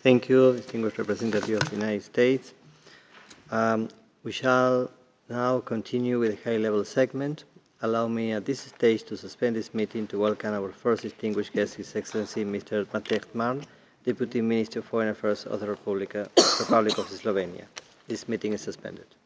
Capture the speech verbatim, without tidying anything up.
Thank you, distinguished representative of the United States. Um, we shall now continue with the high-level segment. Allow me at this stage to suspend this meeting to welcome our first distinguished guest, His Excellency Mister Matej Tmar, Deputy Minister of Foreign Affairs of the Republic, Republic of Slovenia. This meeting is suspended.